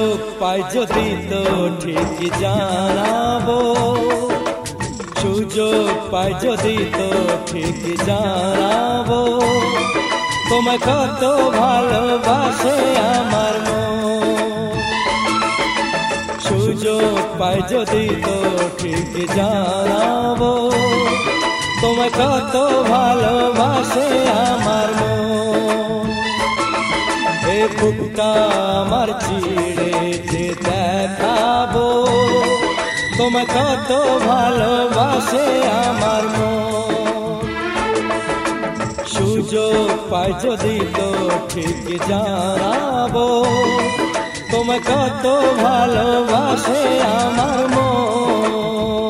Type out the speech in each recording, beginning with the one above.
সুযোগ পাই যদি তো ঠিক জানাবো, সুযোগ পাই যদি তো ঠিক জানাবো, তোমায় কত ভালোবাসে আমার মন। সুযোগ পাই যদি তো ঠিক জানাবো, তোমায় কত ভালোবাসে আমার মন। এ বুকটা আমার চিড়ে যে দেখাবো, তোমায় কত ভালোবাসে আমার মন। সুযোগ পাই যদি তো ঠিক জানাবো, তোমায় কত ভালোবাসে আমার মন।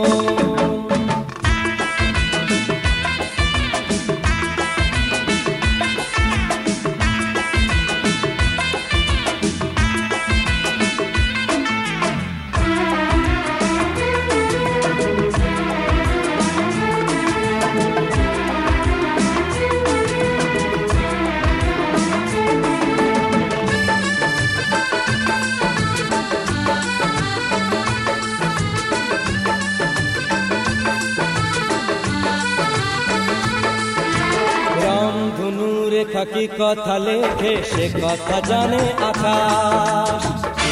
রেখা কি কথা লেখে সে কথা জানে আকাশ,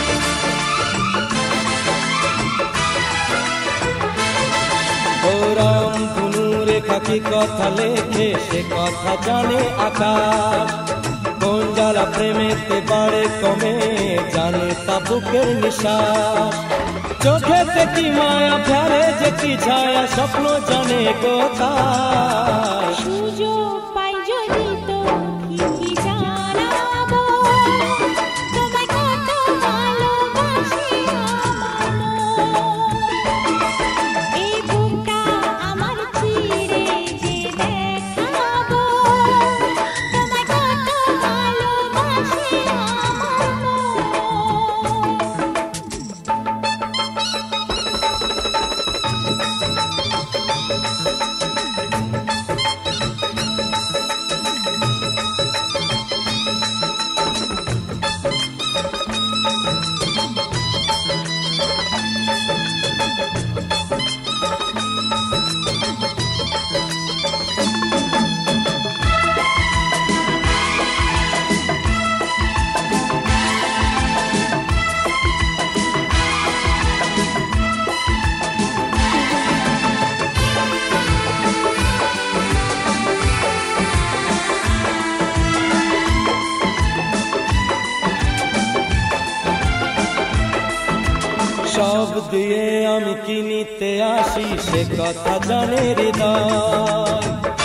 ও রাম ধনু রেখা কি কথা লেখে সে কথা জানে আকাশ। কোন জ্বালা প্রেমেতে বাড়ে কমে জানে তা বুকের নিশ্বাস। চোখেতে কি মায়া ফেলে যে কি ছায়া স্বপ্ন জানে কোথায়। সুযোগ পাই যদি তো ঠিকই জানাবো, তোমায় কত ভালোবাসি আমার মন। এই বুকটা আমার চিড়ে যে দেখাবো, তোমায় কত ভালোবাসি আমার সব দিয়ে আমি কি নিতে আসি সে কথা জানে হৃদয়।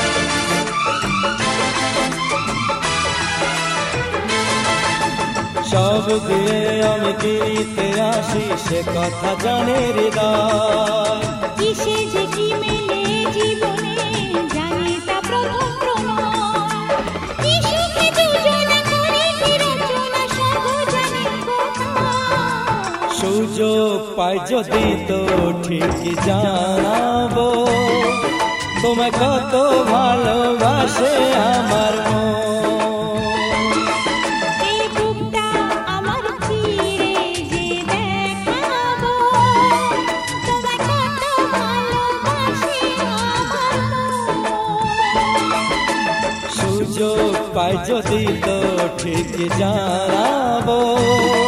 সব দিয়ে আমি কি নিতে আসি সে কথা জানে হৃদয়। কিসে যে কি মেলে জীবনে জানি তা প্রথম প্রণয়। কি সুখে দুজনে করে কি রচনা সব জানি কোথায়। সুযোগ পাই যদি তো ঠিক জানাবো, তোমায় কত ভালোবাসে আমার মন। এই বুকটা আমার চিড়ে যে দেখাবো, তোমায় কত ভালোবাসি আমার মন। সুযোগ পাই যদি তো ঠিক জানাবো,